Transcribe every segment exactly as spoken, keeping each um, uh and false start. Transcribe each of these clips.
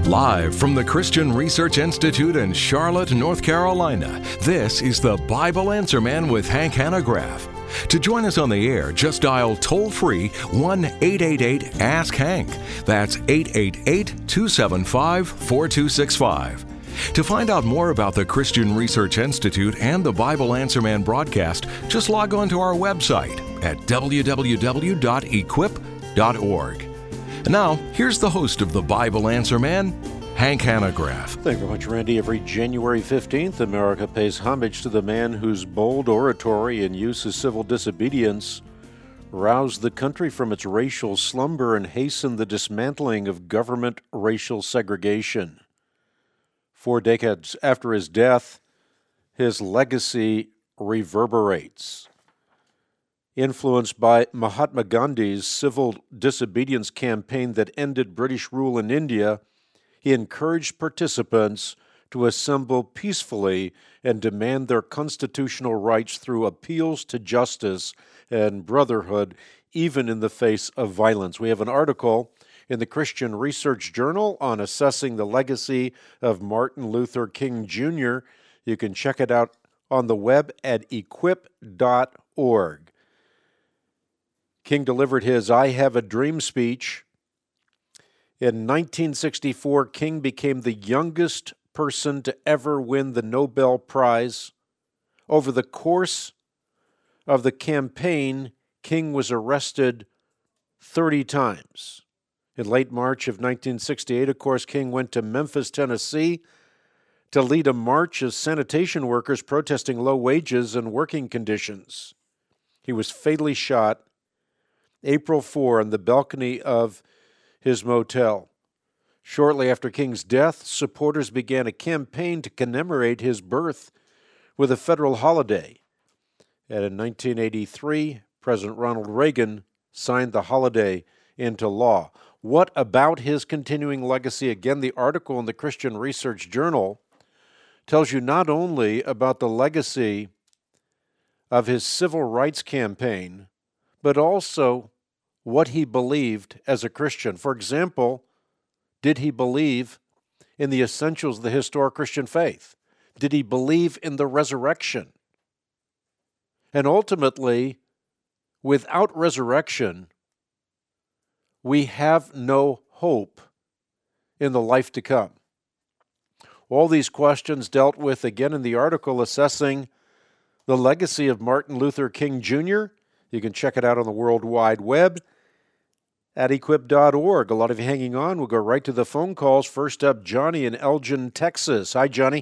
Live from the Christian Research Institute in Charlotte, North Carolina, this is the Bible Answer Man with Hank Hanegraaff. To join us on the air, just dial toll-free one eight eight eight ask Hank. That's eight eight eight, two seven five, four two six five. To find out more about the Christian Research Institute and the Bible Answer Man broadcast, just log on to our website at w w w dot equip dot org. And now, here's the host of the Bible Answer Man, Hank Hanegraaff. Thank you very much, Randy. Every January fifteenth, America pays homage to the man whose bold oratory and use of civil disobedience roused the country from its racial slumber and hastened the dismantling of government racial segregation. Four decades after his death, his legacy reverberates. Influenced by Mahatma Gandhi's civil disobedience campaign that ended British rule in India, he encouraged participants to assemble peacefully and demand their constitutional rights through appeals to justice and brotherhood, even in the face of violence. We have an article in the Christian Research Journal on assessing the legacy of Martin Luther King Junior You can check it out on the web at equip dot org. King delivered his I Have a Dream speech. In nineteen sixty-four, King became the youngest person to ever win the Nobel Prize. Over the course of the campaign, King was arrested thirty times. In late March of nineteen sixty-eight, of course, King went to Memphis, Tennessee, to lead a march of sanitation workers protesting low wages and working conditions. He was fatally shot April fourth on the balcony of his motel. Shortly after King's death, supporters began a campaign to commemorate his birth with a federal holiday. And in nineteen eighty-three, President Ronald Reagan signed the holiday into law. What about his continuing legacy? Again, the article in the Christian Research Journal tells you not only about the legacy of his civil rights campaign, but also what he believed as a Christian. For example, did he believe in the essentials of the historic Christian faith? Did he believe in the resurrection? And ultimately, without resurrection, we have no hope in the life to come. All these questions dealt with again in the article assessing the legacy of Martin Luther King Junior You can check it out on the World Wide Web at equip dot org. A lot of you hanging on. We'll go right to the phone calls. First up, Johnny in Elgin, Texas. Hi, Johnny.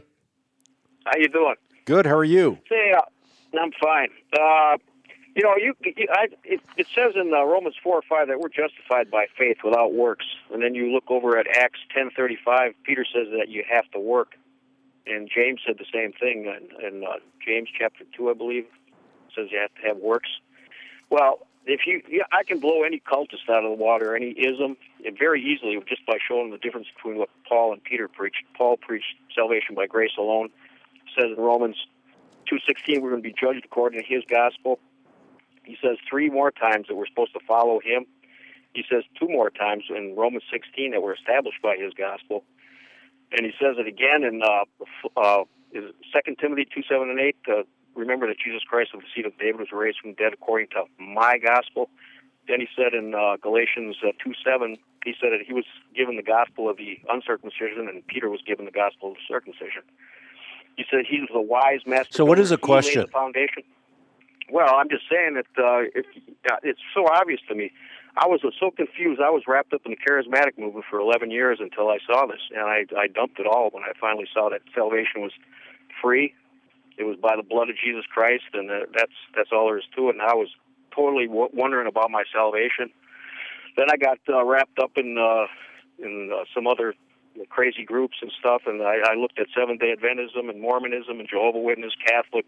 How you doing? Good. How are you? Say, uh, I'm fine. Uh, you know, you, you I, it, it says in uh, Romans four or five that we're justified by faith without works. And then you look over at Acts ten thirty-five, Peter says that you have to work. And James said the same thing in, in uh, James chapter two, I believe. It says you have to have works. Well, if you, yeah, I can blow any cultist out of the water, any ism, very easily just by showing the difference between what Paul and Peter preached. Paul preached salvation by grace alone. It says in Romans two sixteen we're going to be judged according to his gospel. He says three more times that we're supposed to follow him. He says two more times in Romans sixteen that we're established by his gospel. And he says it again in uh, uh, Second Timothy two seven and eight. Uh, Remember that Jesus Christ of the seed of David was raised from the dead according to my gospel. Then he said in uh, Galatians uh, two seven, he said that he was given the gospel of the uncircumcision and Peter was given the gospel of the circumcision. He said he was a wise master. So what is the question? The foundation. Well, I'm just saying that uh, it, uh, it's so obvious to me. I was so confused. I was wrapped up in the charismatic movement for eleven years until I saw this, and I, I dumped it all when I finally saw that salvation was free. It was by the blood of Jesus Christ, and uh, that's that's all there is to it. And I was totally w- wondering about my salvation. Then I got uh, wrapped up in uh, in uh, some other crazy groups and stuff, and I, I looked at Seventh-day Adventism and Mormonism and Jehovah's Witness, Catholic,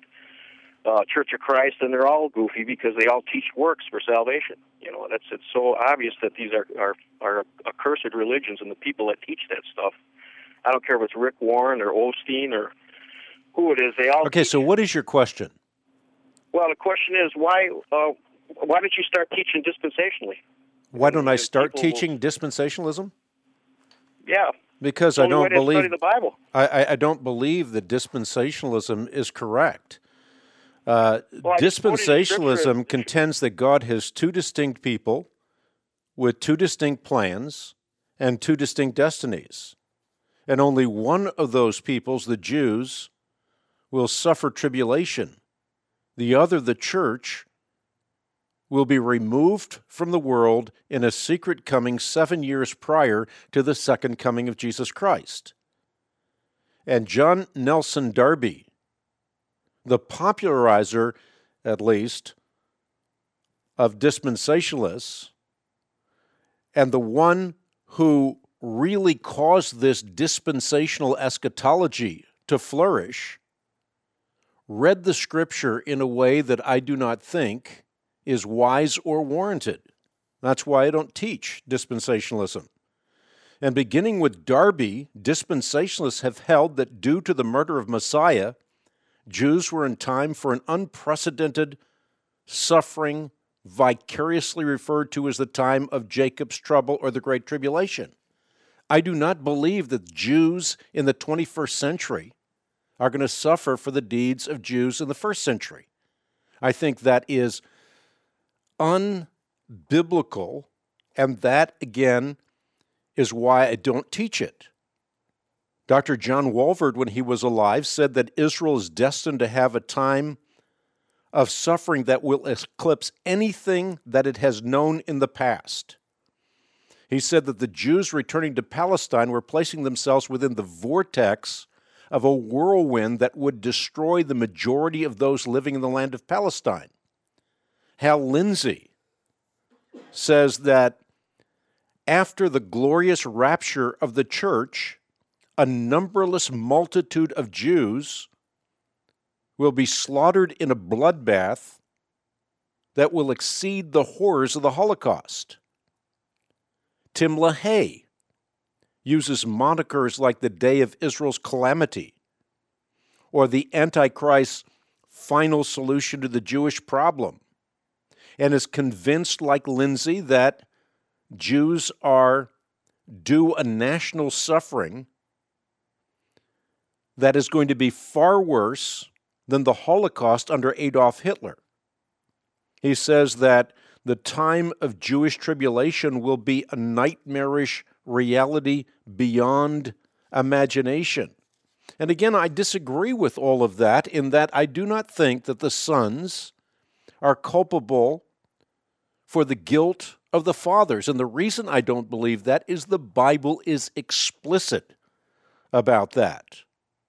uh, Church of Christ, and they're all goofy because they all teach works for salvation. You know, that's it's so obvious that these are are, are accursed religions, and the people that teach that stuff. I don't care if it's Rick Warren or Osteen or who it is, they all... Okay, so what is your question? Well, the question is, why uh, why did you start teaching dispensationally? Why don't I start People teaching will... dispensationalism? Yeah, Because the I only way don't to believe study the Bible. I, I, I don't believe that dispensationalism is correct. Uh, Well, I just quoted the scripture. dispensationalism contends that God has two distinct people with two distinct plans and two distinct destinies. And only one of those peoples, the Jews, will suffer tribulation. The other, the church, will be removed from the world in a secret coming seven years prior to the second coming of Jesus Christ. And John Nelson Darby, the popularizer, at least, of dispensationalists, and the one who really caused this dispensational eschatology to flourish, read the Scripture in a way that I do not think is wise or warranted. That's why I don't teach dispensationalism. And beginning with Darby, dispensationalists have held that due to the murder of Messiah, Jews were in time for an unprecedented suffering, vicariously referred to as the time of Jacob's trouble or the Great Tribulation. I do not believe that Jews in the twenty-first century are going to suffer for the deeds of Jews in the first century. I think that is unbiblical, and that, again, is why I don't teach it. Doctor John Walvoord, when he was alive, said that Israel is destined to have a time of suffering that will eclipse anything that it has known in the past. He said that the Jews returning to Palestine were placing themselves within the vortex of a whirlwind that would destroy the majority of those living in the land of Palestine. Hal Lindsey says that after the glorious rapture of the church, a numberless multitude of Jews will be slaughtered in a bloodbath that will exceed the horrors of the Holocaust. Tim LaHaye uses monikers like the Day of Israel's Calamity or the Antichrist's final solution to the Jewish problem, and is convinced, like Lindsey, that Jews are due a national suffering that is going to be far worse than the Holocaust under Adolf Hitler. He says that the time of Jewish tribulation will be a nightmarish reality beyond imagination. And again, I disagree with all of that in that I do not think that the sons are culpable for the guilt of the fathers. And the reason I don't believe that is the Bible is explicit about that.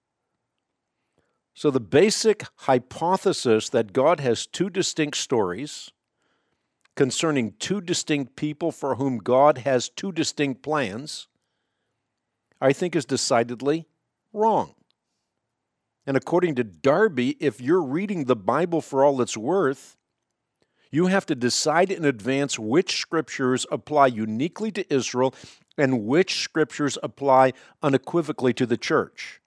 So the basic hypothesis that God has two distinct stories concerning two distinct people for whom God has two distinct plans, I think is decidedly wrong. And according to Darby, if you're reading the Bible for all it's worth, you have to decide in advance which scriptures apply uniquely to Israel and which scriptures apply unequivocally to the church.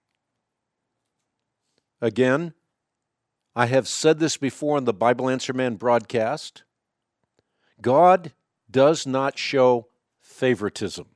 Again, I have said this before in the Bible Answer Man broadcast. God does not show favoritism.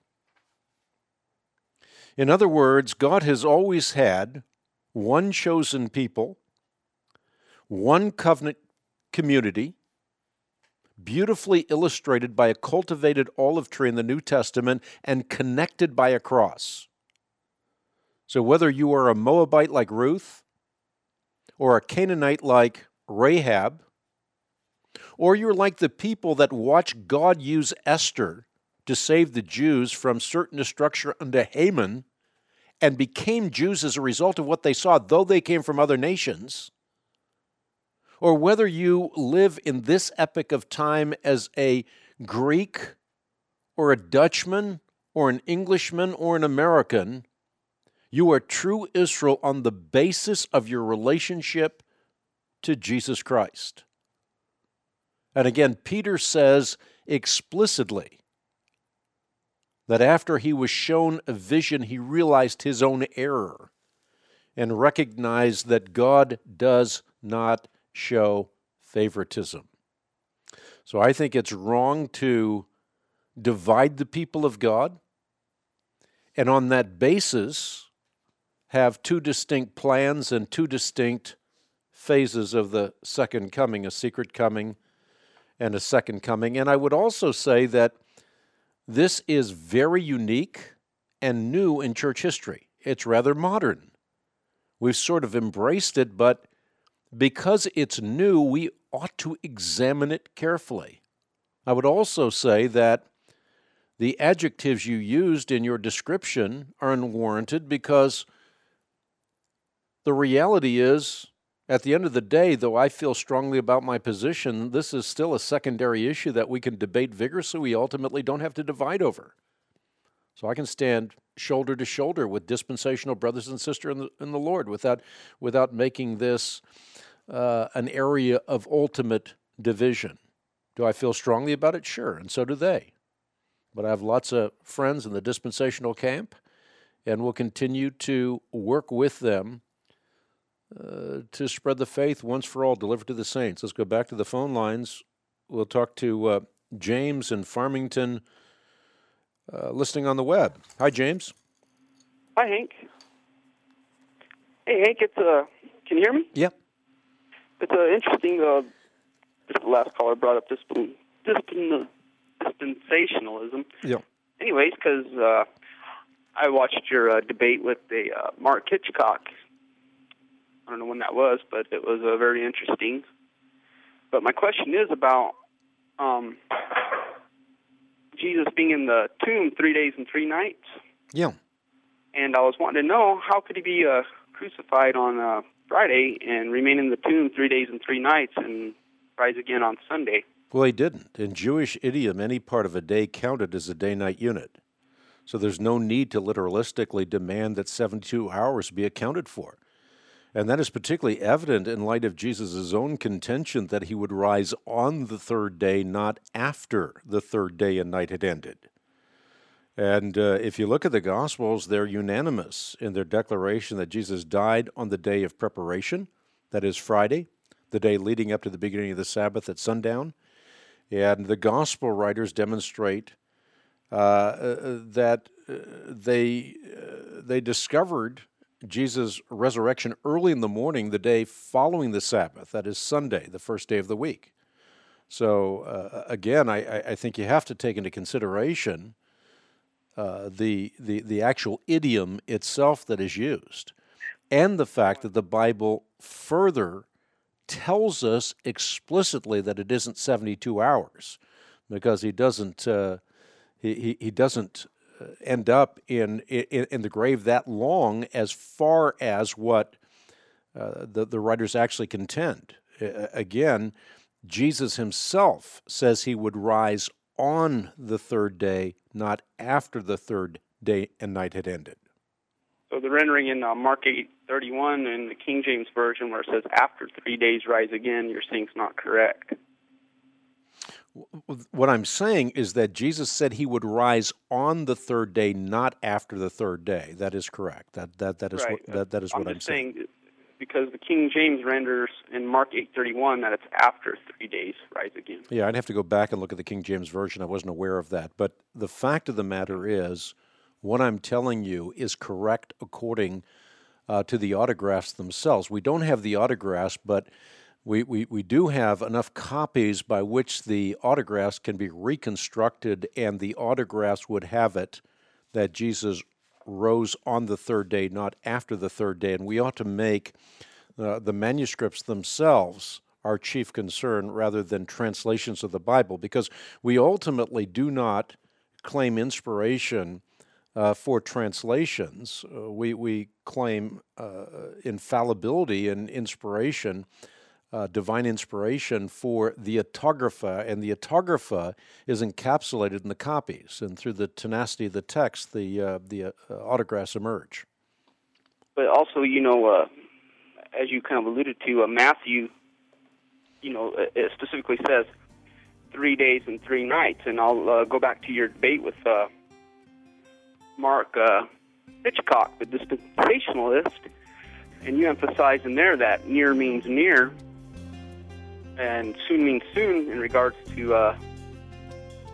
In other words, God has always had one chosen people, one covenant community, beautifully illustrated by a cultivated olive tree in the New Testament and connected by a cross. So whether you are a Moabite like Ruth, or a Canaanite like Rahab, or you're like the people that watched God use Esther to save the Jews from certain destruction under Haman and became Jews as a result of what they saw, though they came from other nations, or whether you live in this epoch of time as a Greek or a Dutchman or an Englishman or an American, you are true Israel on the basis of your relationship to Jesus Christ. And again, Peter says explicitly that after he was shown a vision, he realized his own error and recognized that God does not show favoritism. So I think it's wrong to divide the people of God. and on that basis have two distinct plans and two distinct phases of the second coming, a secret coming and a second coming. And I would also say that this is very unique and new in church history. It's rather modern. We've sort of embraced it, but because it's new, we ought to examine it carefully. I would also say that the adjectives you used in your description are unwarranted because the reality is, at the end of the day, though I feel strongly about my position, this is still a secondary issue that we can debate vigorously. We ultimately don't have to divide over. So I can stand shoulder to shoulder with dispensational brothers and sisters in the, in the Lord without, without making this uh, an area of ultimate division. Do I feel strongly about it? Sure, and so do they. But I have lots of friends in the dispensational camp, and will continue to work with them Uh, to spread the faith once for all, delivered to the saints. Let's go back to the phone lines. We'll talk to uh, James in Farmington, uh, listening on the web. Hi, James. Hi, Hank. Hey, Hank, it's uh, can you hear me? Yeah. It's uh, interesting. Uh, just the last caller brought up disp- disp- dispensationalism. Yeah. Anyways, because uh, I watched your uh, debate with the uh, Mark Hitchcock. I don't know when that was, but it was uh, very interesting. But my question is about um, Jesus being in the tomb three days and three nights. Yeah. And I was wanting to know, how could he be uh, crucified on uh, Friday and remain in the tomb three days and three nights and rise again on Sunday? Well, he didn't. In Jewish idiom, any part of a day counted as a day-night unit. So there's no need to literalistically demand that seventy-two hours be accounted for. And that is particularly evident in light of Jesus' own contention that he would rise on the third day, not after the third day and night had ended. And uh, if you look at the Gospels, they're unanimous in their declaration that Jesus died on the day of preparation, that is Friday, the day leading up to the beginning of the Sabbath at sundown. And the Gospel writers demonstrate uh, uh, that uh, they uh, they discovered Jesus' resurrection early in the morning, the day following the Sabbath, that is Sunday, the first day of the week. So uh, again, I, I think you have to take into consideration uh, the, the the actual idiom itself that is used, and the fact that the Bible further tells us explicitly that it isn't seventy-two hours, because he doesn't uh, he, he he doesn't. end up in, in in the grave that long as far as what uh, the, the writers actually contend. Uh, again, Jesus himself says he would rise on the third day, not after the third day and night had ended. So the rendering in uh, Mark eight thirty-one in the King James Version where it says, after three days rise again, you're saying it's not correct. What I'm saying is that Jesus said he would rise on the third day, not after the third day. That is correct. That that that is right. what that, that is I'm what I'm just saying. saying. Because the King James renders in Mark eight thirty-one that it's after three days rise again. Yeah, I'd have to go back and look at the King James Version. I wasn't aware of that. But the fact of the matter is, what I'm telling you is correct according uh, to the autographs themselves. We don't have the autographs, but We, we, we do have enough copies by which the autographs can be reconstructed, and the autographs would have it that Jesus rose on the third day, not after the third day. And we ought to make uh, the manuscripts themselves our chief concern rather than translations of the Bible, because we ultimately do not claim inspiration uh, for translations. Uh, we, we claim uh, infallibility and inspiration, Uh, divine inspiration for the autographa, and the autographa is encapsulated in the copies, and through the tenacity of the text, the uh, the uh, autographs emerge. But also, you know, uh, as you kind of alluded to, uh, Matthew, you know, it specifically says three days and three nights, and I'll uh, go back to your debate with uh, Mark uh, Hitchcock, the dispensationalist, and you emphasize in there that near means near, and soon means soon in regards to uh,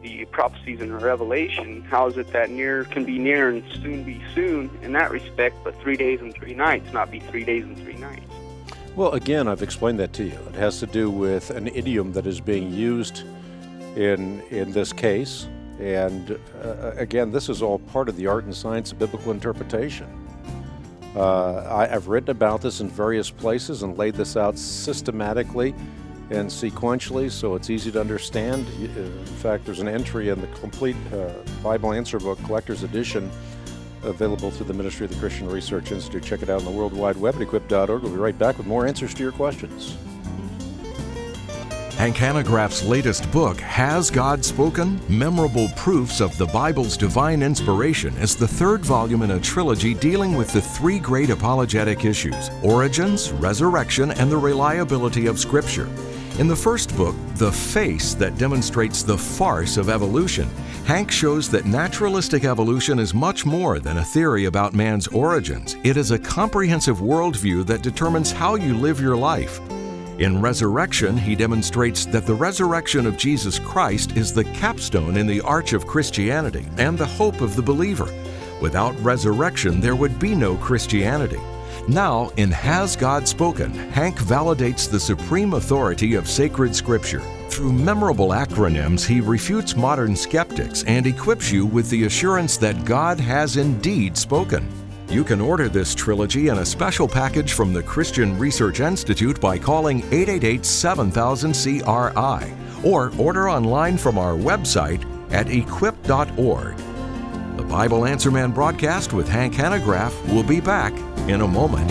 the prophecies in Revelation, how is it that near can be near and soon be soon in that respect, but three days and three nights not be three days and three nights? Well, again, I've explained that to you. It has to do with an idiom that is being used in in this case. And uh, again, this is all part of the art and science of biblical interpretation. Uh, I, I've written about this in various places and laid this out systematically and sequentially, so it's easy to understand. In fact, there's an entry in the complete uh, Bible Answer Book Collector's Edition available through the Ministry of the Christian Research Institute. Check it out on the World Wide Web at equip dot org. We'll be right back with more answers to your questions. Hank Hanegraaff's latest book, Has God Spoken? Memorable Proofs of the Bible's Divine Inspiration, is the third volume in a trilogy dealing with the three great apologetic issues: origins, resurrection, and the reliability of Scripture. In the first book, The Face That Demonstrates the Farce of Evolution, Hank shows that naturalistic evolution is much more than a theory about man's origins. It is a comprehensive worldview that determines how you live your life. In Resurrection, he demonstrates that the resurrection of Jesus Christ is the capstone in the arch of Christianity and the hope of the believer. Without resurrection, there would be no Christianity. Now, in Has God Spoken?, Hank validates the supreme authority of sacred Scripture. Through memorable acronyms, he refutes modern skeptics and equips you with the assurance that God has indeed spoken. You can order this trilogy in a special package from the Christian Research Institute by calling eight eight eight, seven thousand, C R I or order online from our website at equip dot org. The Bible Answer Man broadcast with Hank Hanegraaff will be back in a moment.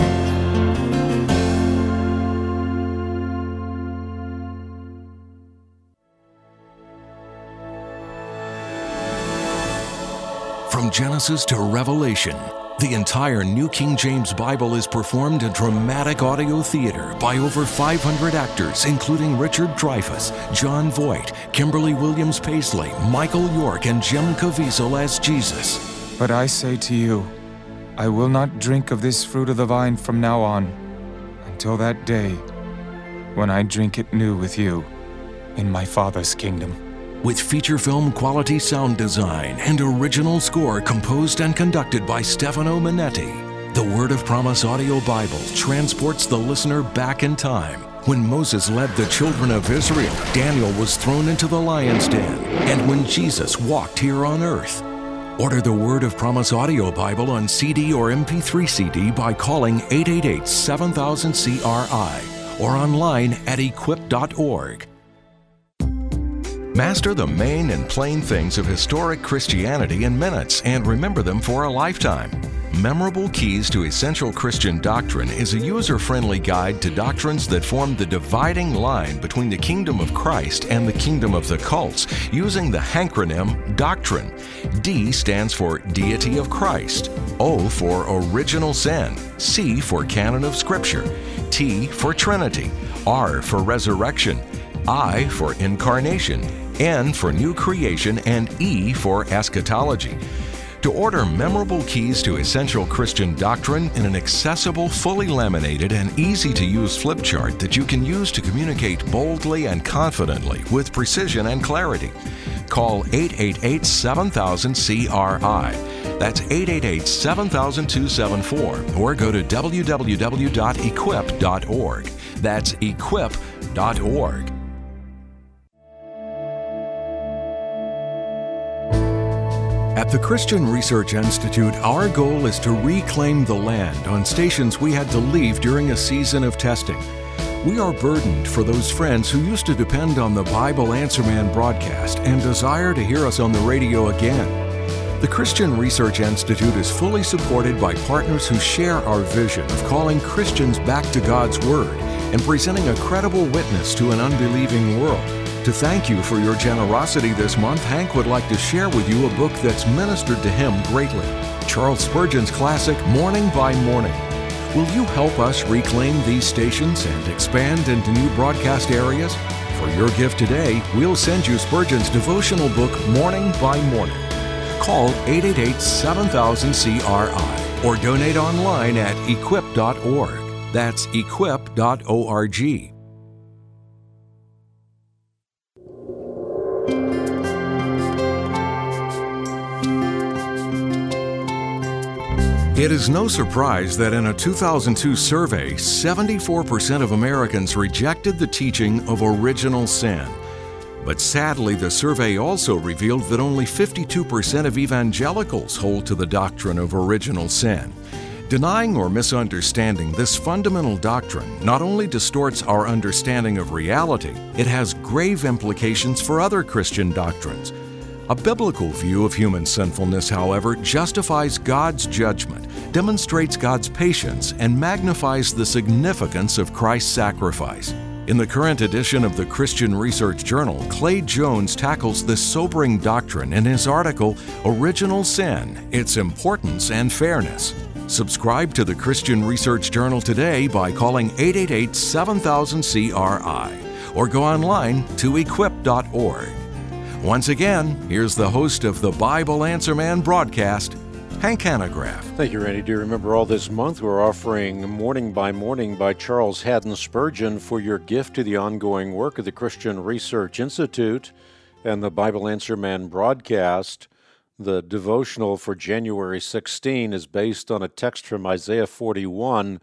From Genesis to Revelation, the entire New King James Bible is performed in dramatic audio theater by over five hundred actors, including Richard Dreyfuss, John Voight, Kimberly Williams Paisley, Michael York, and Jim Caviezel as Jesus. But I say to you, I will not drink of this fruit of the vine from now on, until that day when I drink it new with you in my Father's kingdom. With feature film quality sound design and original score composed and conducted by Stefano Minetti, the Word of Promise audio Bible transports the listener back in time. When Moses led the children of Israel, Daniel was thrown into the lion's den, and when Jesus walked here on earth. Order the Word of Promise audio Bible on C D or M P three C D by calling eight eight eight, seven thousand, C R I or online at equip dot org. Master the main and plain things of historic Christianity in minutes and remember them for a lifetime. Memorable Keys to Essential Christian Doctrine is a user-friendly guide to doctrines that form the dividing line between the kingdom of Christ and the kingdom of the cults, using the hankronym Doctrine. D stands for Deity of Christ, O for Original Sin, C for Canon of Scripture, T for Trinity, R for Resurrection, I for Incarnation, N for New Creation, and E for Eschatology. To order Memorable Keys to Essential Christian Doctrine in an accessible, fully laminated, and easy-to-use flip chart that you can use to communicate boldly and confidently with precision and clarity, call eight eight eight, seven thousand, C R I. That's eight eight eight, seven thousand, two seven four, or go to w w w dot equip dot org. That's equip dot org. At the Christian Research Institute, our goal is to reclaim the land on stations we had to leave during a season of testing. We are burdened for those friends who used to depend on the Bible Answer Man broadcast and desire to hear us on the radio again. The Christian Research Institute is fully supported by partners who share our vision of calling Christians back to God's Word and presenting a credible witness to an unbelieving world. To thank you for your generosity this month, Hank would like to share with you a book that's ministered to him greatly, Charles Spurgeon's classic, Morning by Morning. Will you help us reclaim these stations and expand into new broadcast areas? For your gift today, we'll send you Spurgeon's devotional book, Morning by Morning. Call eight eight eight, seven thousand, C R I or donate online at equip dot org. That's equip dot org. It is no surprise that in a two thousand two survey, seventy-four percent of Americans rejected the teaching of original sin. But sadly, the survey also revealed that only fifty-two percent of evangelicals hold to the doctrine of original sin. Denying or misunderstanding this fundamental doctrine not only distorts our understanding of reality, it has grave implications for other Christian doctrines. A biblical view of human sinfulness, however, justifies God's judgment, demonstrates God's patience, and magnifies the significance of Christ's sacrifice. In the current edition of the Christian Research Journal, Clay Jones tackles this sobering doctrine in his article, Original Sin, Its Importance and Fairness. Subscribe to the Christian Research Journal today by calling eight eight eight, seven thousand, C R I or go online to equip dot org. Once again, here's the host of the Bible Answer Man broadcast, Hank Hanegraaff. Thank you, Randy. Do you remember all this month we're offering Morning by Morning by Charles Haddon Spurgeon for your gift to the ongoing work of the Christian Research Institute and the Bible Answer Man broadcast. The devotional for January sixteenth is based on a text from Isaiah forty-one.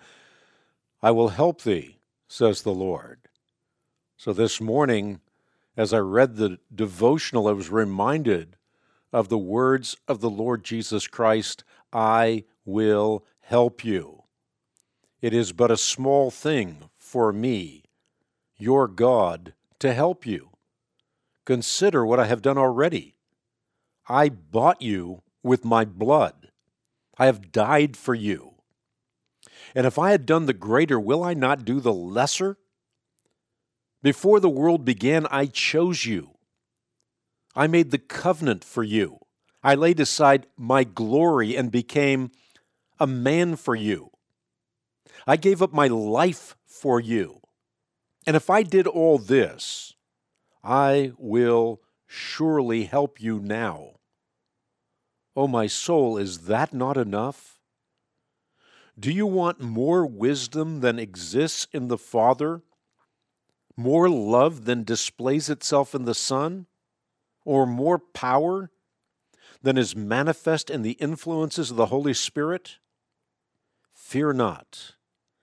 I will help thee, says the Lord. So this morning, as I read the devotional, I was reminded of the words of the Lord Jesus Christ, I will help you. It is but a small thing for me, your God, to help you. Consider what I have done already. I bought you with my blood. I have died for you. And if I had done the greater, will I not do the lesser? Before the world began, I chose you. I made the covenant for you. I laid aside my glory and became a man for you. I gave up my life for you. And if I did all this, I will surely help you now. Oh, my soul, is that not enough? Do you want more wisdom than exists in the Father? More love than displays itself in the Son? Or more power than is manifest in the influences of the Holy Spirit? Fear not.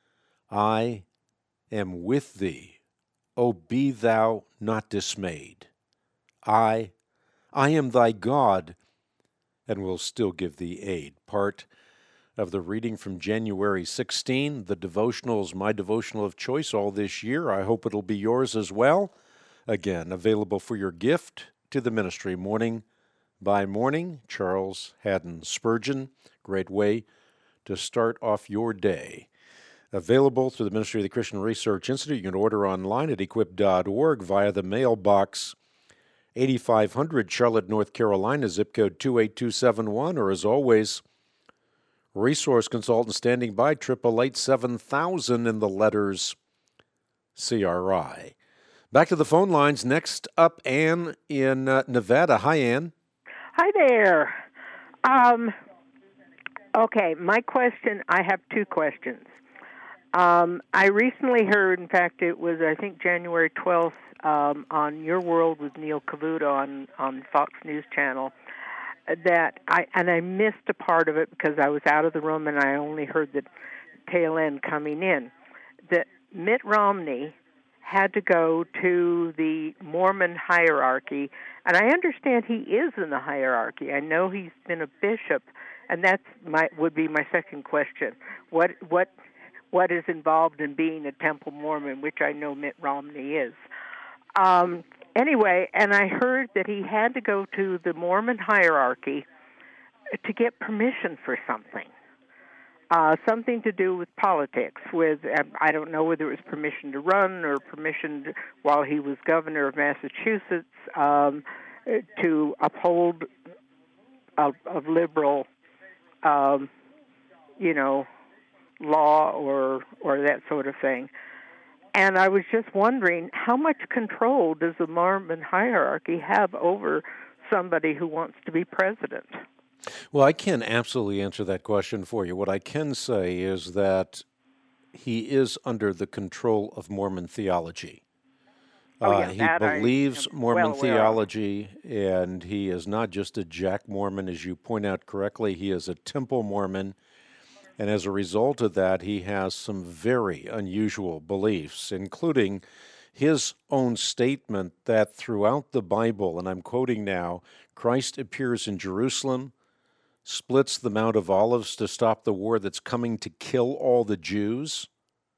I am with thee. O be thou not dismayed. I, I am thy God, and will still give thee aid. Part of the reading from January sixteenth. The devotional is my devotional of choice all this year. I hope it'll be yours as well. Again, available for your gift to the ministry, Morning by Morning. Charles Haddon Spurgeon. Great way to start off your day. Available through the Ministry of the Christian Research Institute. You can order online at equip dot org via the mailbox eighty-five hundred, Charlotte, North Carolina, zip code two eight two seven one, or as always, resource consultant standing by, eight eight eight, seven thousand in the letters C R I. Back to the phone lines. Next up, Ann in uh, Nevada. Hi, Ann. Hi there. Um, okay, my question, I have two questions. Um, I recently heard, in fact, it was, I think, January twelfth, um, on Your World with Neil Cavuto on, on Fox News Channel, that I, and I missed a part of it because I was out of the room and I only heard the tail end coming in, that Mitt Romney had to go to the Mormon hierarchy, and I understand he is in the hierarchy. I know he's been a bishop, and that's my would be my second question. What what what is involved in being a Temple Mormon, which I know Mitt Romney is? Um, anyway, and I heard that he had to go to the Mormon hierarchy to get permission for something. Uh, something to do with politics, with, um, I don't know whether it was permission to run or permission to, while he was governor of Massachusetts, um, to uphold a, a liberal, um, you know, law or or that sort of thing. And I was just wondering, how much control does the Mormon hierarchy have over somebody who wants to be president? Well, I can't absolutely answer that question for you. What I can say is that he is under the control of Mormon theology. Oh, yeah, uh, he that believes I am Mormon well aware theology, and he is not just a Jack Mormon, as you point out correctly. He is a Temple Mormon. And as a result of that, he has some very unusual beliefs, including his own statement that throughout the Bible, and I'm quoting now, Christ appears in Jerusalem, splits the Mount of Olives to stop the war that's coming to kill all the Jews.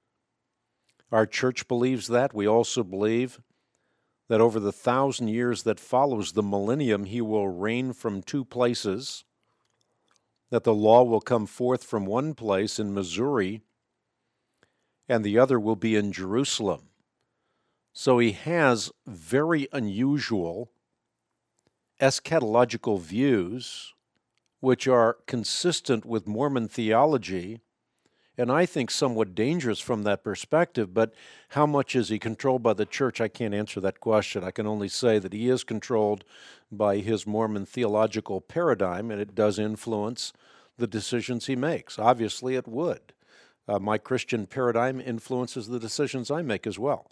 Our church believes that. We also believe that over the thousand years that follows the millennium, he will reign from two places, that the law will come forth from one place in Missouri, and the other will be in Jerusalem. So he has very unusual eschatological views, which are consistent with Mormon theology, and I think somewhat dangerous from that perspective. But how much is he controlled by the church? I can't answer that question. I can only say that he is controlled by his Mormon theological paradigm, and it does influence the decisions he makes. Obviously, it would. Uh, my Christian paradigm influences the decisions I make as well.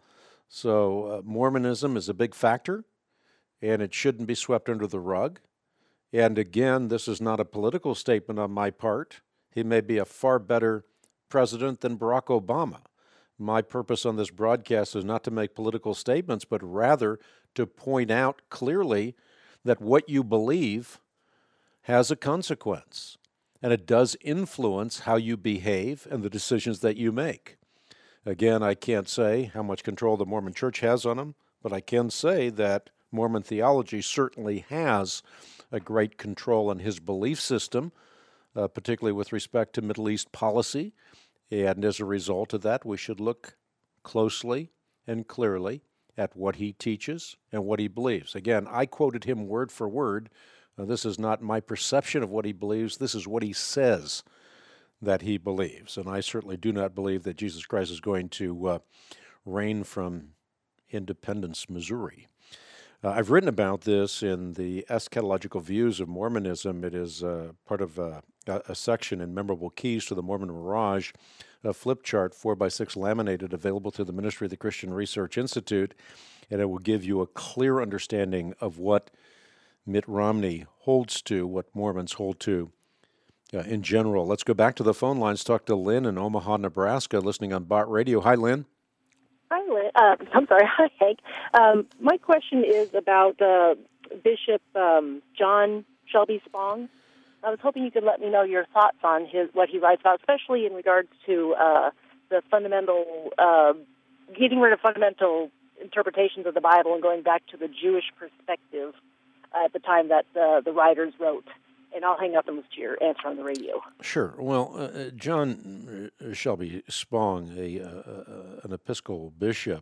So uh, Mormonism is a big factor, and it shouldn't be swept under the rug. And again, this is not a political statement on my part. He may be a far better president than Barack Obama. My purpose on this broadcast is not to make political statements, but rather to point out clearly that what you believe has a consequence, and it does influence how you behave and the decisions that you make. Again, I can't say how much control the Mormon Church has on them, but I can say that Mormon theology certainly has a great control on his belief system, uh, particularly with respect to Middle East policy. And as a result of that, we should look closely and clearly at what he teaches and what he believes. Again, I quoted him word for word. Uh, this is not my perception of what he believes. This is what he says that he believes. And I certainly do not believe that Jesus Christ is going to uh, reign from Independence, Missouri. Uh, I've written about this in the Eschatological Views of Mormonism. It is uh, part of uh, a section in Memorable Keys to the Mormon Mirage, a flip chart four by six laminated, available through the Ministry of the Christian Research Institute, and it will give you a clear understanding of what Mitt Romney holds to, what Mormons hold to uh, in general. Let's go back to the phone lines, talk to Lynn in Omaha, Nebraska, listening on Bott Radio. Hi, Lynn. Hi, Lynn. Uh, I'm sorry. Hi, Hank. Um, my question is about uh, Bishop um, John Shelby Spong. I was hoping you could let me know your thoughts on his what he writes about, especially in regards to uh, the fundamental, uh, getting rid of fundamental interpretations of the Bible and going back to the Jewish perspective uh, at the time that uh, the writers wrote. And I'll hang up and listen to your answer on the radio. Sure. Well, uh, John Shelby Spong, a, uh, an Episcopal bishop,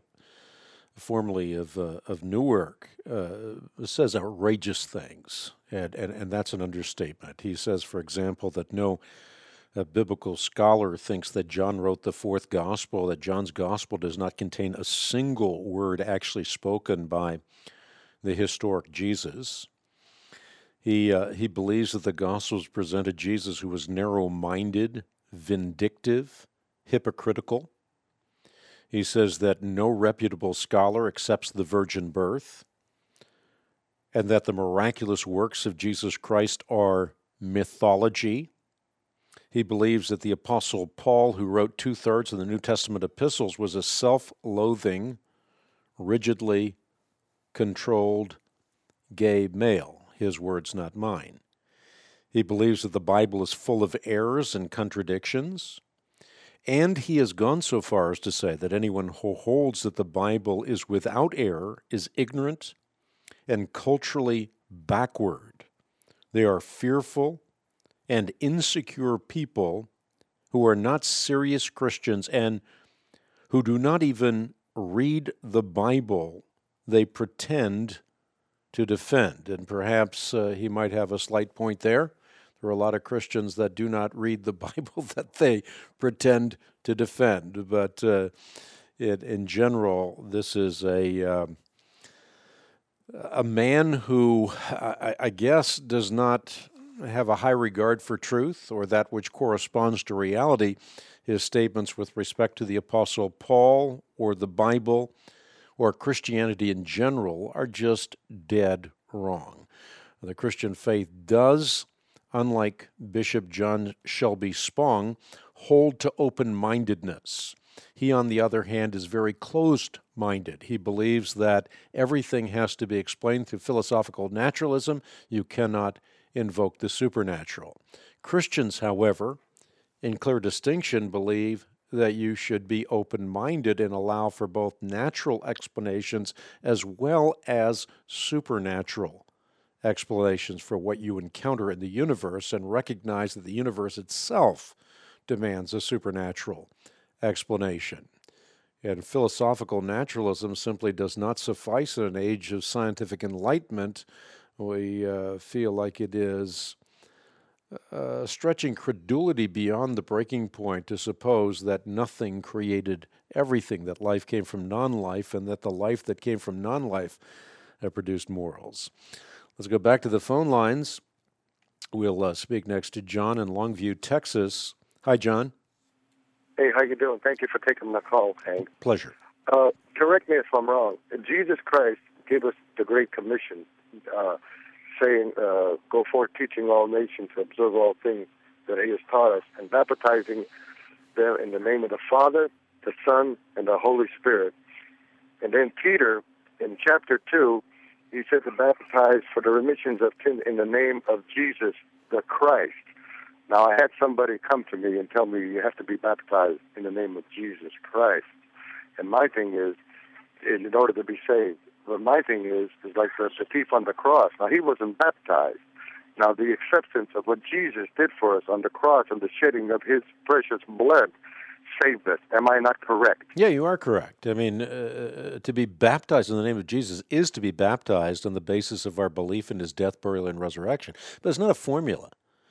formerly of uh, of Newark, uh, says outrageous things, and, and, and that's an understatement. He says, for example, that no uh, biblical scholar thinks that John wrote the fourth gospel, that John's gospel does not contain a single word actually spoken by the historic Jesus. He uh, he believes that the Gospels presented Jesus who was narrow-minded, vindictive, hypocritical. He says that no reputable scholar accepts the virgin birth, and that the miraculous works of Jesus Christ are mythology. He believes that the Apostle Paul, who wrote two-thirds of the New Testament epistles, was a self-loathing, rigidly controlled gay male. His words, not mine. He believes that the Bible is full of errors and contradictions, and he has gone so far as to say that anyone who holds that the Bible is without error is ignorant and culturally backward. They are fearful and insecure people who are not serious Christians and who do not even read the Bible. They pretend to defend. And perhaps uh, he might have a slight point there. There are a lot of Christians that do not read the Bible that they pretend to defend. But uh, it, in general, this is a um, a man who, I, I guess, does not have a high regard for truth or that which corresponds to reality. His statements with respect to the Apostle Paul or the Bible or Christianity in general are just dead wrong. The Christian faith does unlike Bishop John Shelby Spong, hold to open-mindedness. He, on the other hand, is very closed-minded. He believes that everything has to be explained through philosophical naturalism. You cannot invoke the supernatural. Christians, however, in clear distinction, believe that you should be open-minded and allow for both natural explanations as well as supernatural explanations for what you encounter in the universe, and recognize that the universe itself demands a supernatural explanation. And philosophical naturalism simply does not suffice in an age of scientific enlightenment. We uh, feel like it is uh, stretching credulity beyond the breaking point to suppose that nothing created everything, that life came from non-life, and that the life that came from non-life uh, produced morals. Let's go back to the phone lines. We'll uh, speak next to John in Longview, Texas. Hi, John. Hey, how you doing? Thank you for taking my call, Hank. Pleasure. Uh, correct me if I'm wrong. Jesus Christ gave us the Great Commission, uh, saying, uh, go forth teaching all nations to observe all things that he has taught us, and baptizing them in the name of the Father, the Son, and the Holy Spirit. And then Peter, in chapter two, he said to baptize for the remissions of sin in the name of Jesus the Christ. Now, I had somebody come to me and tell me you have to be baptized in the name of Jesus Christ. And my thing is, in order to be saved, but my thing is, is like the, the thief on the cross. Now, he wasn't baptized. Now, the acceptance of what Jesus did for us on the cross and the shedding of his precious blood saved us. Am I not correct? Yeah, you are correct. I mean, uh, to be baptized in the name of Jesus is to be baptized on the basis of our belief in his death, burial, and resurrection. But it's not a formula.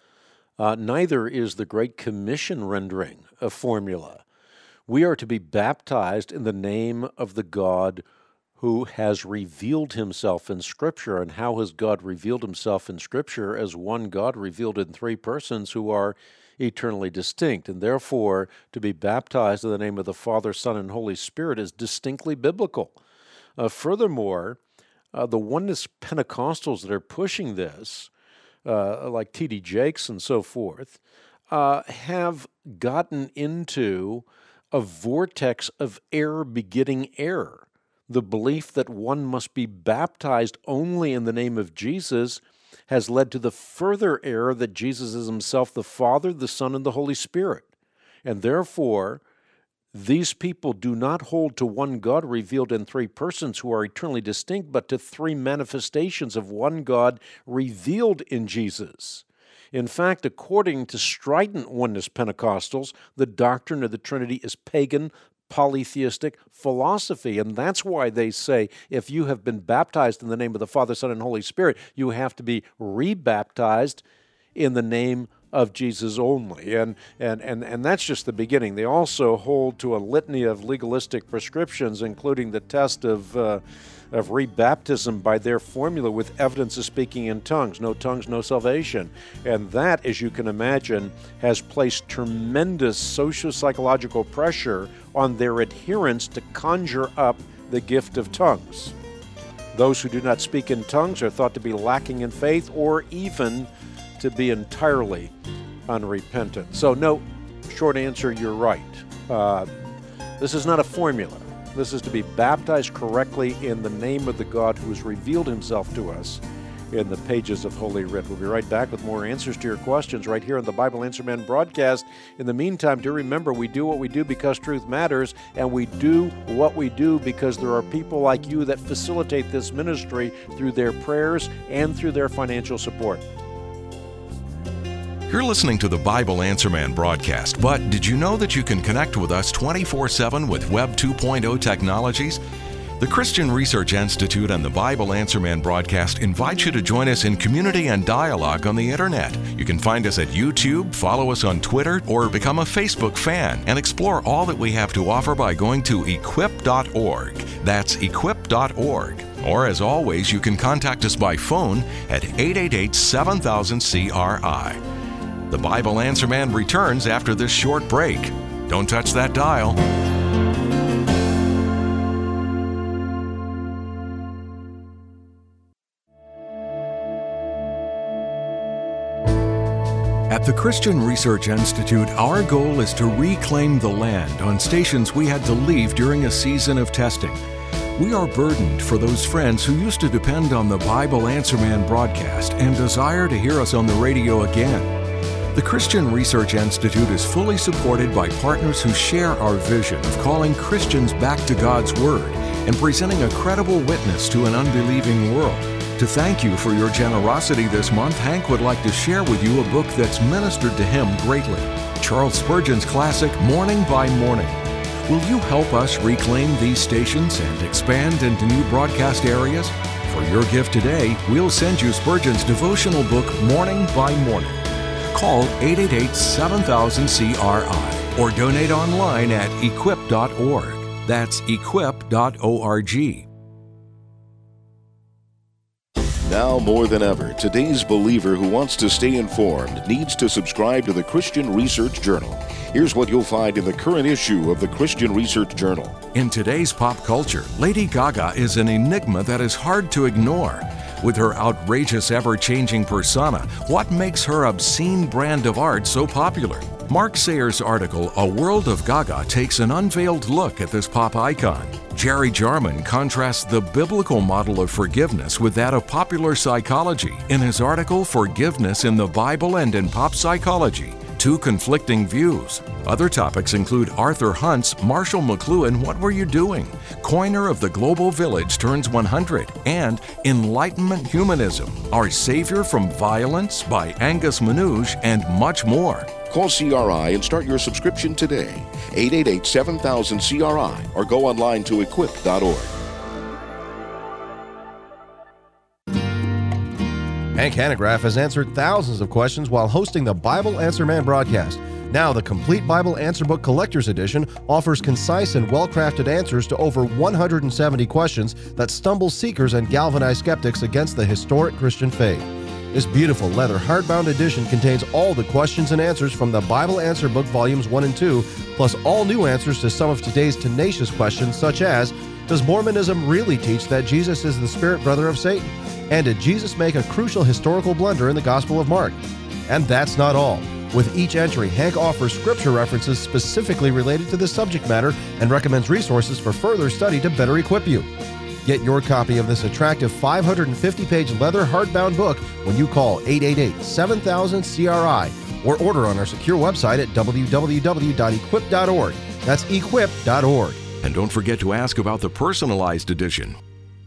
Uh, neither is the Great Commission rendering a formula. We are to be baptized in the name of the God who has revealed himself in Scripture. And how has God revealed himself in Scripture? As one God revealed in three persons who are eternally distinct. And therefore, to be baptized in the name of the Father, Son, and Holy Spirit is distinctly biblical. Uh, furthermore, uh, the oneness Pentecostals that are pushing this, Uh, like T D Jakes and so forth, uh, have gotten into a vortex of error begetting error. The belief that one must be baptized only in the name of Jesus has led to the further error that Jesus is himself the Father, the Son, and the Holy Spirit. And therefore, these people do not hold to one God revealed in three persons who are eternally distinct, but to three manifestations of one God revealed in Jesus. In fact, according to strident oneness Pentecostals, the doctrine of the Trinity is pagan, polytheistic philosophy, and that's why they say if you have been baptized in the name of the Father, Son, and Holy Spirit, you have to be rebaptized in the name of Jesus only. And, and, and, and that's just the beginning. They also hold to a litany of legalistic prescriptions, including the test of, uh, of rebaptism by their formula with evidence of speaking in tongues. No tongues, no salvation. And that, as you can imagine, has placed tremendous socio-psychological pressure on their adherents to conjure up the gift of tongues. Those who do not speak in tongues are thought to be lacking in faith, or even to be entirely unrepentant. So no, short answer, you're right. Uh, this is not a formula. This is to be baptized correctly in the name of the God who has revealed himself to us in the pages of Holy Writ. We'll be right back with more answers to your questions right here on the Bible Answer Man broadcast. In the meantime, do remember, we do what we do because truth matters, and we do what we do because there are people like you that facilitate this ministry through their prayers and through their financial support. You're listening to the Bible Answer Man broadcast, but did you know that you can connect with us twenty-four seven with Web two point oh technologies? The Christian Research Institute and the Bible Answer Man broadcast invite you to join us in community and dialogue on the Internet. You can find us at YouTube, follow us on Twitter, or become a Facebook fan and explore all that we have to offer by going to equip dot org. That's equip dot org. Or, as always, you can contact us by phone at eight eight eight, seven thousand, C R I. The Bible Answer Man returns after this short break. Don't touch that dial. At the Christian Research Institute, our goal is to reclaim the land on stations we had to leave during a season of testing. We are burdened for those friends who used to depend on the Bible Answer Man broadcast and desire to hear us on the radio again. The Christian Research Institute is fully supported by partners who share our vision of calling Christians back to God's Word and presenting a credible witness to an unbelieving world. To thank you for your generosity this month, Hank would like to share with you a book that's ministered to him greatly, Charles Spurgeon's classic, Morning by Morning. Will you help us reclaim these stations and expand into new broadcast areas? For your gift today, we'll send you Spurgeon's devotional book, Morning by Morning. Call eight eight eight, seven thousand, C R I or donate online at equip dot org. That's equip dot org. Now more than ever, today's believer who wants to stay informed needs to subscribe to the Christian Research Journal. Here's what you'll find in the current issue of the Christian Research Journal. In today's pop culture, Lady Gaga is an enigma that is hard to ignore. With her outrageous, ever-changing persona, what makes her obscene brand of art so popular? Mark Sayers' article, A World of Gaga, takes an unveiled look at this pop icon. Jerry Jarman contrasts the biblical model of forgiveness with that of popular psychology in his article, Forgiveness in the Bible and in Pop Psychology, Two Conflicting Views. Other topics include Arthur Hunt's Marshall McLuhan, What Were You Doing? Coiner of the Global Village Turns one hundred, and Enlightenment Humanism, Our Savior from Violence by Angus Manouche, and much more. Call C R I and start your subscription today. eight eight eight, seven thousand, C R I or go online to equip dot org. Hank Hanegraaff has answered thousands of questions while hosting the Bible Answer Man broadcast. Now, the Complete Bible Answer Book Collector's Edition offers concise and well-crafted answers to over one hundred seventy questions that stumble seekers and galvanize skeptics against the historic Christian faith. This beautiful leather hardbound edition contains all the questions and answers from the Bible Answer Book Volumes one and two, plus all new answers to some of today's tenacious questions such as, does Mormonism really teach that Jesus is the spirit brother of Satan? And did Jesus make a crucial historical blunder in the Gospel of Mark? And that's not all. With each entry, Hank offers scripture references specifically related to the subject matter and recommends resources for further study to better equip you. Get your copy of this attractive five hundred fifty page leather hardbound book when you call eight eight eight, seven thousand, C R I or order on our secure website at w w w dot equip dot org. That's equip dot org. And don't forget to ask about the personalized edition.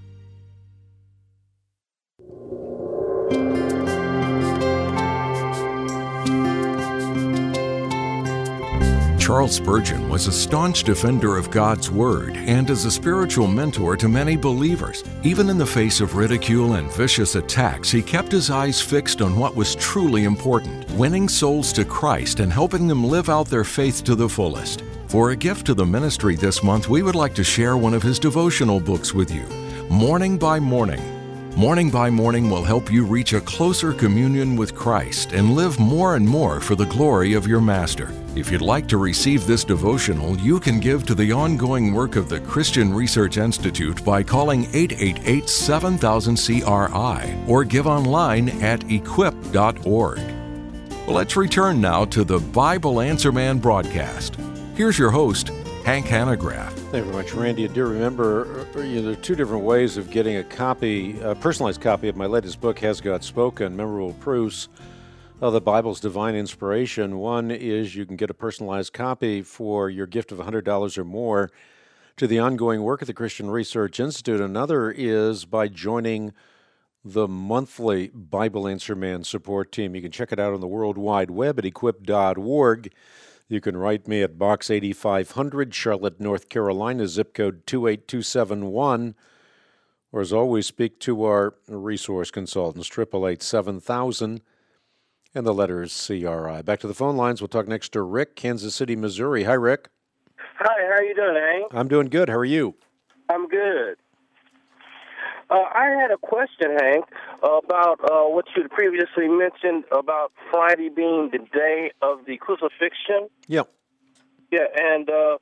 Charles Spurgeon was a staunch defender of God's Word and is a spiritual mentor to many believers. Even in the face of ridicule and vicious attacks, he kept his eyes fixed on what was truly important, winning souls to Christ and helping them live out their faith to the fullest. For a gift to the ministry this month, we would like to share one of his devotional books with you, Morning by Morning. Morning by Morning will help you reach a closer communion with Christ and live more and more for the glory of your Master. If you'd like to receive this devotional, you can give to the ongoing work of the Christian Research Institute by calling eight eight eight, seven thousand, C R I or give online at equip dot org. Well, let's return now to the Bible Answer Man broadcast. Here's your host, Hank Hanegraaff. Thank you very much, Randy. I do remember uh, you know, there are two different ways of getting a copy, a personalized copy of my latest book, Has God Spoken? Memorable Proofs of the Bible's Divine Inspiration. One is you can get a personalized copy for your gift of one hundred dollars or more to the ongoing work of the Christian Research Institute. Another is by joining the monthly Bible Answer Man support team. You can check it out on the World Wide Web at equip dot org. You can write me at Box eighty-five hundred, Charlotte, North Carolina, zip code two eight two seven one. Or as always, speak to our resource consultants, eight eight eight, seven thousand, and the letters C R I. Back to the phone lines. We'll talk next to Rick, Kansas City, Missouri. Hi, Rick. Hi, how are you doing, Hank? I'm doing good. How are you? I'm good. Uh, I had a question, Hank, about uh, what you had previously mentioned about Friday being the day of the crucifixion. Yeah. Yeah, and uh,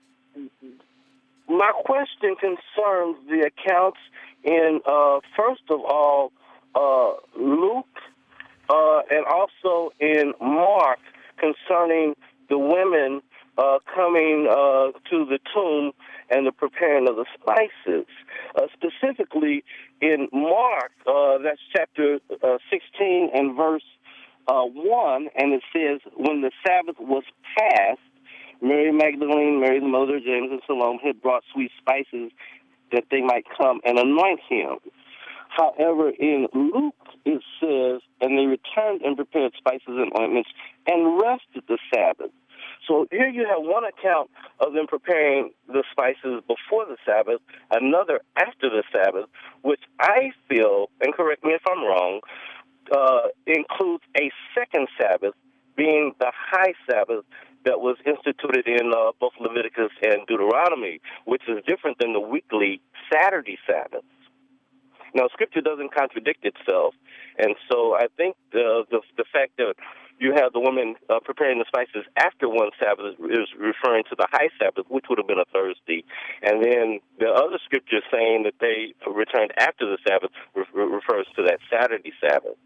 my question concerns the accounts in, uh, first of all, uh, Luke uh, and also in Mark concerning the women uh, coming uh, to the tomb and the preparing of the spices. Uh, specifically in Mark, uh, that's chapter uh, sixteen and verse uh, one, and it says, when the Sabbath was past, Mary Magdalene, Mary the mother of James, and Salome had brought sweet spices that they might come and anoint him. However, in Luke, it says, and they returned and prepared spices and ointments and rested the Sabbath. So here you have one account of them preparing the spices before the Sabbath, another after the Sabbath, which I feel, and correct me if I'm wrong, uh, includes a second Sabbath, being the high Sabbath that was instituted in uh, both Leviticus and Deuteronomy, which is different than the weekly Saturday Sabbath. Now, Scripture doesn't contradict itself, and so I think the the, the fact that you have the women uh, preparing the spices after one Sabbath is referring to the high Sabbath, which would have been a Thursday, and then the other Scripture saying that they returned after the Sabbath re- refers to that Saturday Sabbath.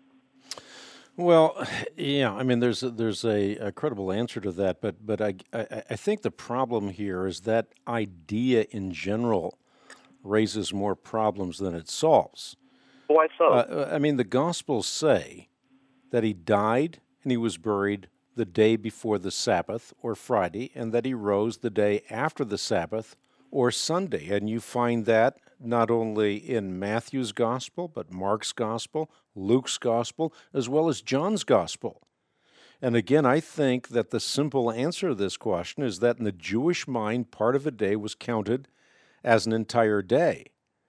Well, yeah, I mean, there's a, there's a, a credible answer to that, but but I, I I think the problem here is that idea in general raises more problems than it solves. Why so? Uh, I mean, the Gospels say that he died and he was buried the day before the Sabbath, or Friday, and that he rose the day after the Sabbath, or Sunday. And you find that not only in Matthew's Gospel, but Mark's Gospel, Luke's Gospel, as well as John's Gospel. And again, I think that the simple answer to this question is that in the Jewish mind, part of a day was counted as an entire day.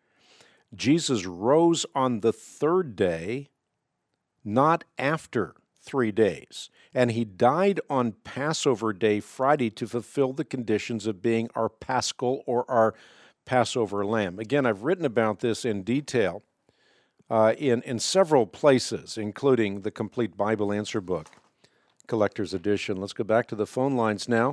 Jesus rose on the third day, not after three days. And he died on Passover Day, Friday, to fulfill the conditions of being our Paschal or our Passover lamb. Again, I've written about this in detail uh, in, in several places, including the Complete Bible Answer Book, Collector's Edition. Let's go back to the phone lines now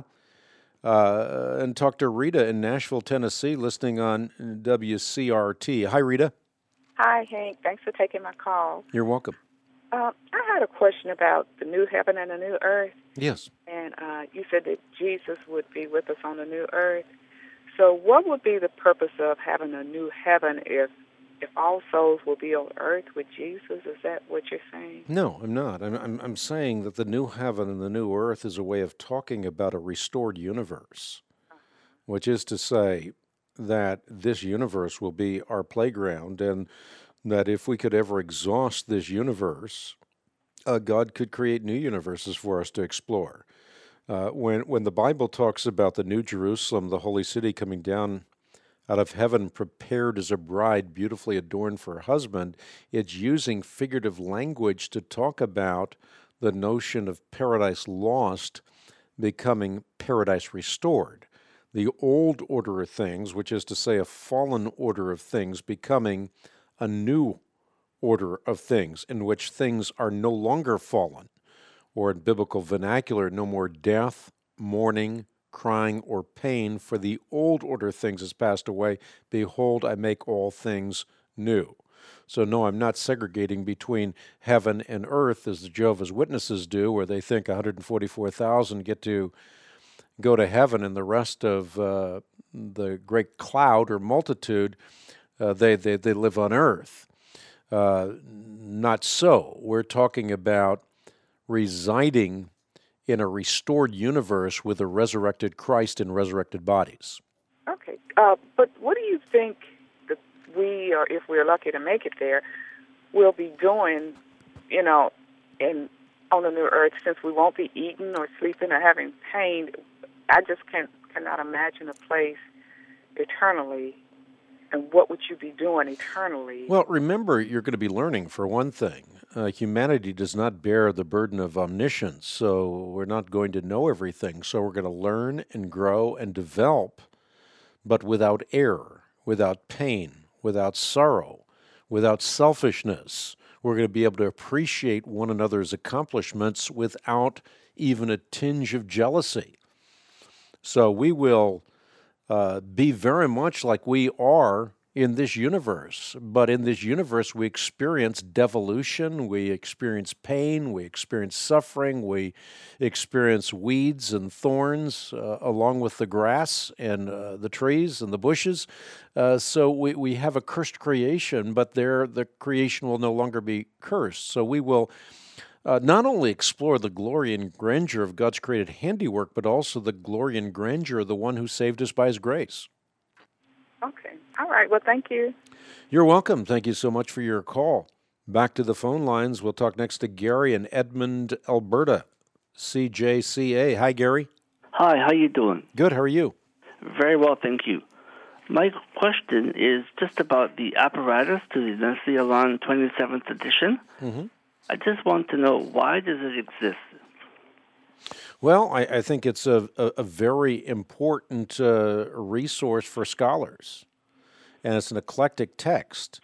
uh, and talk to Rita in Nashville, Tennessee, listening on W C R T. Hi, Rita. Hi, Hank. Thanks for taking my call. You're welcome. Uh, I had a question about the new heaven and the new earth. Yes. And uh, you said that Jesus would be with us on the new earth. So what would be the purpose of having a new heaven if if all souls will be on earth with Jesus? Is that what you're saying? No, I'm not. I'm, I'm, I'm saying that the new heaven and the new earth is a way of talking about a restored universe, uh-huh. which is to say that this universe will be our playground, and that if we could ever exhaust this universe, uh, God could create new universes for us to explore. Uh, when when the Bible talks about the New Jerusalem, the holy city coming down out of heaven, prepared as a bride, beautifully adorned for her husband, it's using figurative language to talk about the notion of paradise lost becoming paradise restored. The old order of things, which is to say a fallen order of things, becoming a new order of things in which things are no longer fallen, or in biblical vernacular, no more death, mourning, crying, or pain, for the old order of things has passed away. Behold, I make all things new. So no, I'm not segregating between heaven and earth as the Jehovah's Witnesses do, where they think one hundred forty-four thousand get to go to heaven and the rest of uh, the great cloud or multitude, uh, they, they, they live on earth. Uh, not so. We're talking about residing in a restored universe with a resurrected Christ in resurrected bodies. Okay. Uh, but what do you think that we, or if we're lucky to make it there, will be doing, you know, in on the new earth, since we won't be eating or sleeping or having pain? I just can't, cannot imagine a place eternally. And what would you be doing eternally? Well, remember, you're going to be learning, for one thing. Uh, humanity does not bear the burden of omniscience, so we're not going to know everything. So we're going to learn and grow and develop, but without error, without pain, without sorrow, without selfishness. We're going to be able to appreciate one another's accomplishments without even a tinge of jealousy. So we will Uh, be very much like we are in this universe. But in this universe, we experience devolution, we experience pain, we experience suffering, we experience weeds and thorns uh, along with the grass and uh, the trees and the bushes. Uh, so we, we have a cursed creation, but there the creation will no longer be cursed. So we will uh, not only explore the glory and grandeur of God's created handiwork, but also the glory and grandeur of the one who saved us by his grace. Okay. All right. Well, thank you. You're welcome. Thank you so much for your call. Back to the phone lines. We'll talk next to Gary in Edmond, Alberta, C J C A. Hi, Gary. Hi, how you doing? Good. How are you? Very well, thank you. My question is just about the apparatus to the Nestle Alarm twenty-seventh edition. Mm-hmm. I just want to know, why does it exist? Well, I, I think it's a, a, a very important uh, resource for scholars, and it's an eclectic text.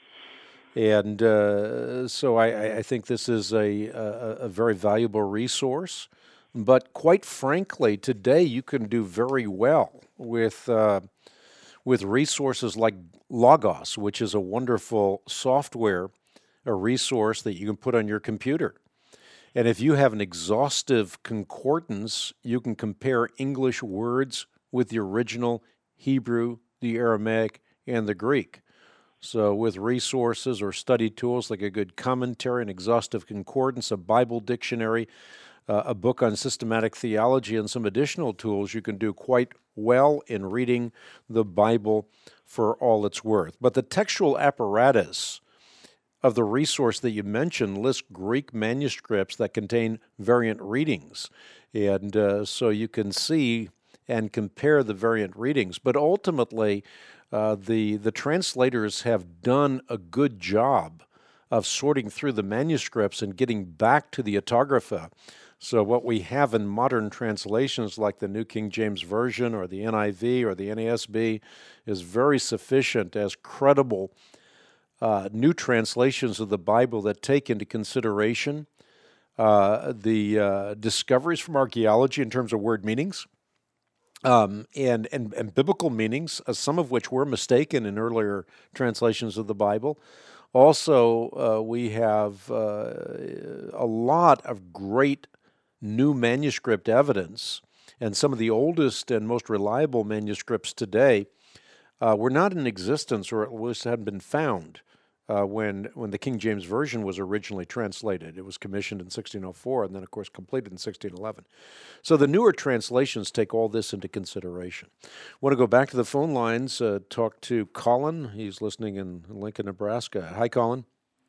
And uh, so I, I think this is a, a, a very valuable resource. But quite frankly, today you can do very well with, uh, with resources like Logos, which is a wonderful software, a resource that you can put on your computer. And if you have an exhaustive concordance, you can compare English words with the original Hebrew, the Aramaic, and the Greek. So with resources or study tools like a good commentary, an exhaustive concordance, a Bible dictionary, uh, a book on systematic theology, and some additional tools, you can do quite well in reading the Bible for all it's worth. But the textual apparatus of the resource that you mentioned lists Greek manuscripts that contain variant readings. And uh, so you can see and compare the variant readings. But ultimately, uh, the, the translators have done a good job of sorting through the manuscripts and getting back to the autographa. So what we have in modern translations like the New King James Version or the N I V or the N A S B is very sufficient as credible Uh, new translations of the Bible that take into consideration uh, the uh, discoveries from archaeology in terms of word meanings um, and, and, and biblical meanings, uh, some of which were mistaken in earlier translations of the Bible. Also, uh, we have uh, a lot of great new manuscript evidence, and some of the oldest and most reliable manuscripts today uh, were not in existence, or at least hadn't been found Uh, when when the King James Version was originally translated. It was commissioned in sixteen oh four and then, of course, completed in sixteen eleven. So the newer translations take all this into consideration. I want to go back to the phone lines, uh, talk to Colin. He's listening in Lincoln, Nebraska. Hi, Colin.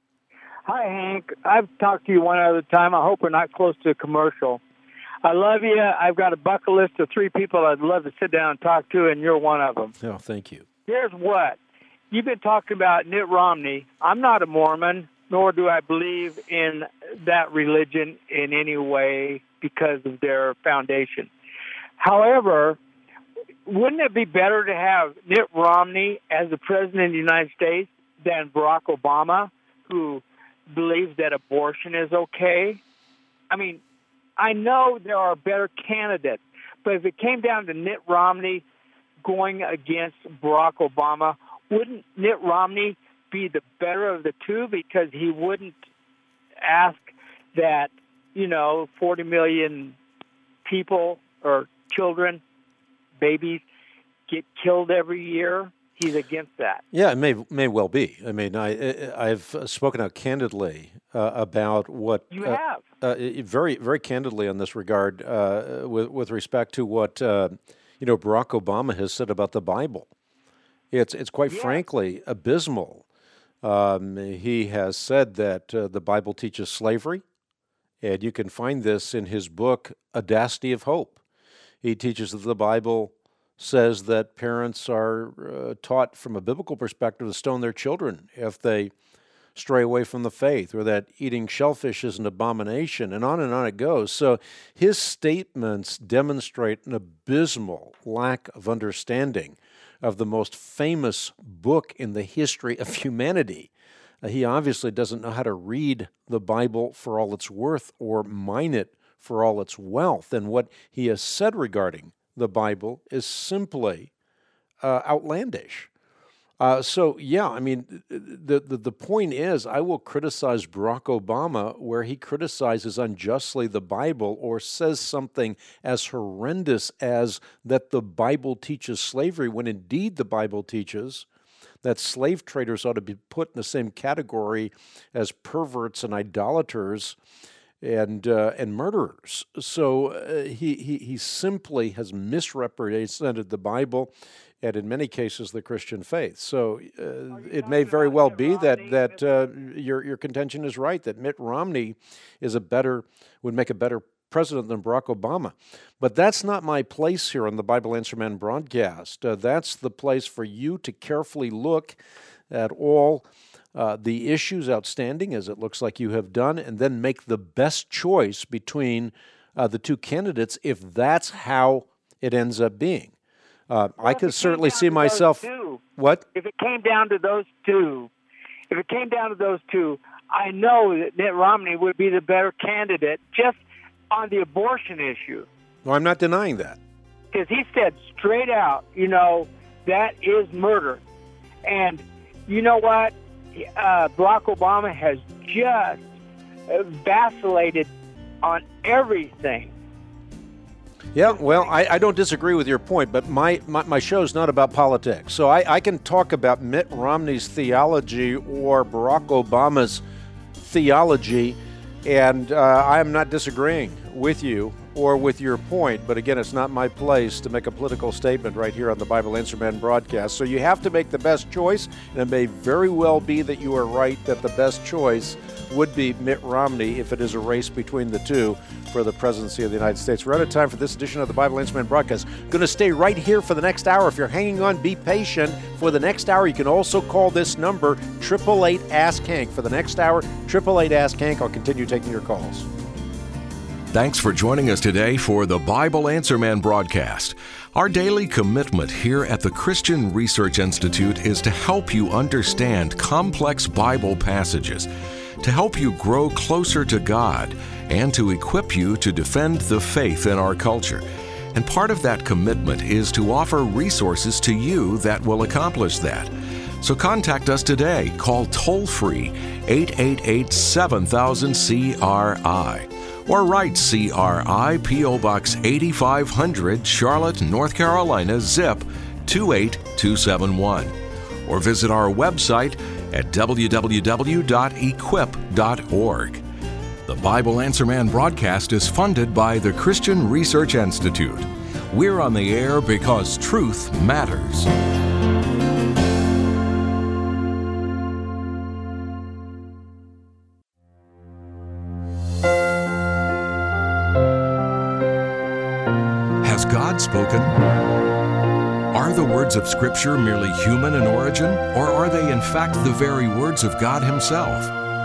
Hi, Hank. I've talked to you one other time. I hope we're not close to a commercial. I love you. I've got a bucket list of three people I'd love to sit down and talk to, and you're one of them. Oh, thank you. Here's what. You've been talking about Mitt Romney. I'm not a Mormon, nor do I believe in that religion in any way because of their foundation. However, wouldn't it be better to have Mitt Romney as the president of the United States than Barack Obama, who believes that abortion is okay? I mean, I know there are better candidates, but if it came down to Mitt Romney going against Barack Obama, wouldn't Mitt Romney be the better of the two, because he wouldn't ask that, you know, forty million people or children, babies, get killed every year? He's against that. Yeah, it may may well be. I mean, I, I've spoken out candidly uh, about what... You uh, have. Uh, very, very candidly in this regard uh, with, with respect to what, uh, you know, Barack Obama has said about the Bible. It's it's quite yeah. frankly abysmal. Um, he has said that uh, the Bible teaches slavery, and you can find this in his book, Audacity of Hope. He teaches that the Bible says that parents are uh, taught from a biblical perspective to stone their children if they stray away from the faith, or that eating shellfish is an abomination, and on and on it goes. So his statements demonstrate an abysmal lack of understanding of the most famous book in the history of humanity. Uh, he obviously doesn't know how to read the Bible for all it's worth or mine it for all its wealth. And what he has said regarding the Bible is simply uh, outlandish. Uh, so, yeah, I mean, the, the the point is, I will criticize Barack Obama where he criticizes unjustly the Bible or says something as horrendous as that the Bible teaches slavery, when indeed the Bible teaches that slave traders ought to be put in the same category as perverts and idolaters and uh, and murderers. So uh, he, he he simply has misrepresented the Bible, and in many cases the Christian faith. So uh, it may very well be that that uh, your your contention is right, that Mitt Romney is a better would make a better president than Barack Obama. But that's not my place here on the Bible Answer Man broadcast. Uh, that's the place for you to carefully look at all uh, the issues outstanding, as it looks like you have done, and then make the best choice between uh, the two candidates if that's how it ends up being. Uh, well, I could certainly see myself... Two, what? If it came down to those two, if it came down to those two, I know that Mitt Romney would be the better candidate just on the abortion issue. Well, I'm not denying that. Because he said straight out, you know, that is murder. And you know what? Uh, Barack Obama has just vacillated on everything. Yeah, well, I, I don't disagree with your point, but my, my, my show is not about politics. So I, I can talk about Mitt Romney's theology or Barack Obama's theology, and uh, I am not disagreeing with you or with your point, but again, it's not my place to make a political statement right here on the Bible Answer Man broadcast. So you have to make the best choice, and it may very well be that you are right that the best choice would be Mitt Romney if it is a race between the two for the presidency of the United States. We're out of time for this edition of the Bible Answer Man broadcast. Going to stay right here for the next hour. If you're hanging on, be patient. For the next hour, you can also call this number, eight eight eight, ask Hank. For the next hour, eight eight eight, ask Hank. I'll continue taking your calls. Thanks for joining us today for the Bible Answer Man broadcast. Our daily commitment here at the Christian Research Institute is to help you understand complex Bible passages, to help you grow closer to God, and to equip you to defend the faith in our culture. And part of that commitment is to offer resources to you that will accomplish that. So contact us today. Call toll-free eight eight eight, seven thousand, C R I. Or write C R I, P O Box eighty-five hundred, Charlotte, North Carolina, zip two eight two seven one. Or visit our website at w w w dot equip dot org. The Bible Answer Man broadcast is funded by the Christian Research Institute. We're on the air because truth matters. Has God spoken? Are the words of Scripture merely human in origin, or are they in fact the very words of God Himself?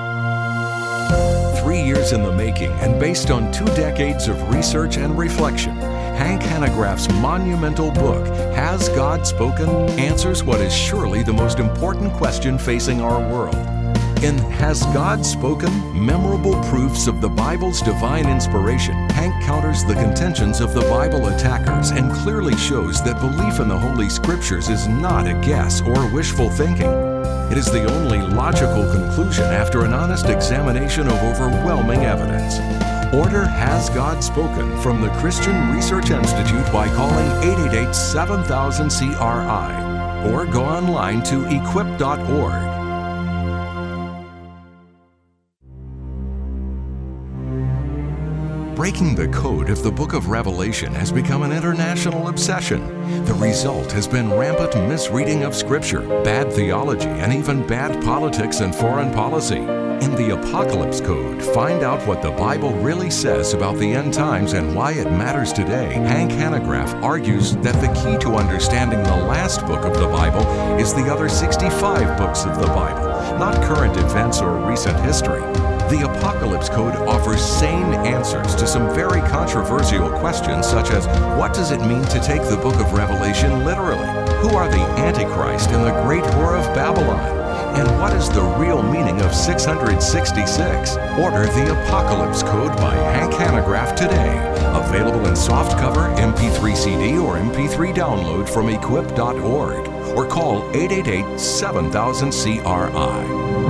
Three years in the making and based on two decades of research and reflection, Hank Hanegraaff's monumental book, Has God Spoken?, answers what is surely the most important question facing our world. In Has God Spoken? Memorable Proofs of the Bible's Divine Inspiration, Hank counters the contentions of the Bible attackers and clearly shows that belief in the Holy Scriptures is not a guess or wishful thinking. It is the only logical conclusion after an honest examination of overwhelming evidence. Order Has God Spoken from the Christian Research Institute by calling eight eight eight, seven thousand, C R I or go online to equip dot org. Breaking the code of the book of Revelation has become an international obsession. The result has been rampant misreading of Scripture, bad theology, and even bad politics and foreign policy. In the Apocalypse Code, find out what the Bible really says about the end times and why it matters today. Hank Hanegraaff argues that the key to understanding the last book of the Bible is the other sixty-five books of the Bible, not current events or recent history. The Apocalypse Code offers sane answers to some very controversial questions, such as what does it mean to take the book of Revelation literally? Who are the Antichrist and the Great Whore of Babylon? And what is the real meaning of six hundred sixty-six? Order the Apocalypse Code by Hank Hanegraaff today. Available in softcover, M P three C D, or M P three download from equip dot org. or call eight eight eight, seven thousand C R I.